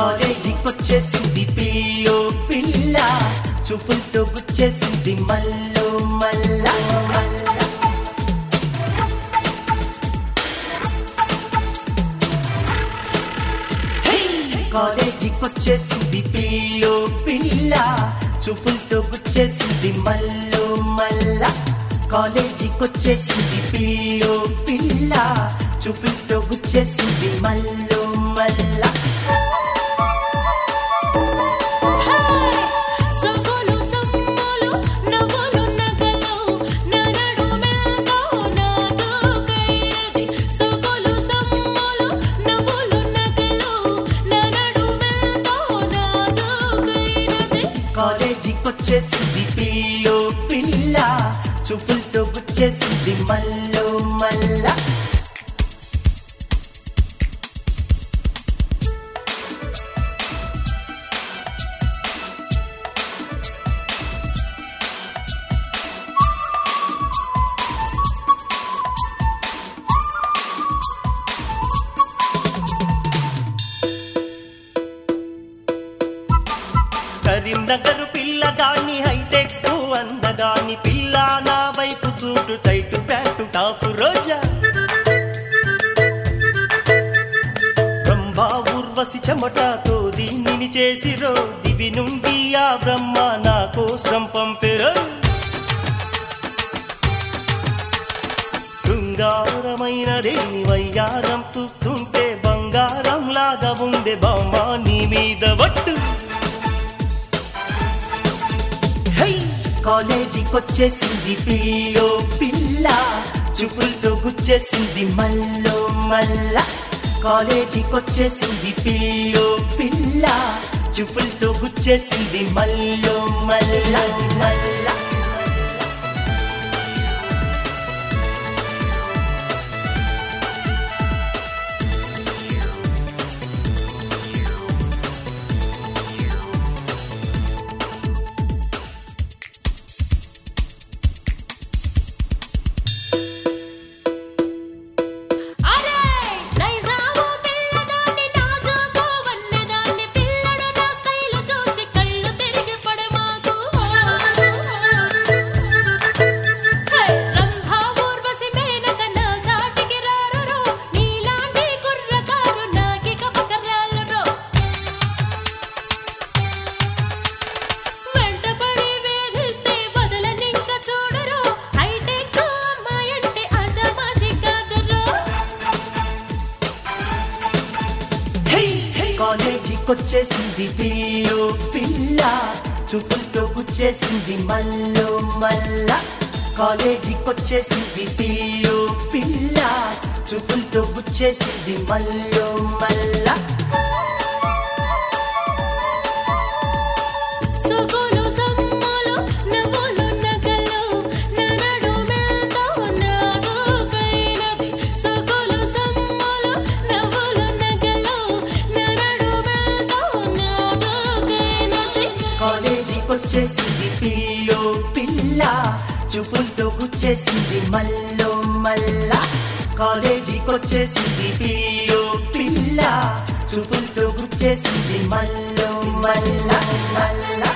కాలేజీకొచ్చేసింది pillow పిల్ల, చూపులతో గుచ్చేసింది మల్లో మల్ల. కాలేజీకొచ్చేసింది పిల్లో పిల్ల, చూపులతో గుచ్చేసింది మల్లో మల్ల. కాలేజీకొచ్చేసింది పిల్లో పిల్ల, చూపులతో గుచ్చేసింది మల్లో మల్ల. కాలేజీకొచ్చేసింది పిల్లో పిల్ల, చూపులతో గుచ్చేసింది మల్లో మల్ల. కరీంనగర్ పిల్లగాని హైటెక్ అందగాని పిల్ల, నా వైపు చూటు టైటు ప్యాంటు టాపు రోజా. బ్రహ్మ ఊర్వశి చెమటతో దీనిని చేసిరో, దివి నుండి ఆ బ్రహ్మ నా కోసం పంపెరో. శృంగారమైన దేని వయ్యారం చూస్తుంటే బంగారం లాగా ఉందే బామ్మ నీ మీద వట్టు. కాలేజీకొచ్చేసింది పిల్లో పిల్ల, చూపులతో గుచ్చేసింది మల్లో మల్ల. కాలేజీకొచ్చేసింది పిల్లో పిల్ల, చూపులతో గుచ్చేసింది మల్లో మల్ల మల్ల. కాలేజీకొచ్చేసింది పిల్లో పిల్ల, చూపులతో గుచ్చేసింది మల్లో మల్ల. కాలేజీకొచ్చేసింది పిల్లో పిల్ల, చూపులతో గుచ్చేసింది మల్లో మల్ల. కాలేజీకొచ్చేసింది పిల్లో పిల్ల, చూపులతో గుచ్చేసింది మల్లో మల్ల. కాలేజీకొచ్చేసింది పిల్లో పిల్ల, చూపులతో గుచ్చేసింది మల్లో మల్ల మల్ల.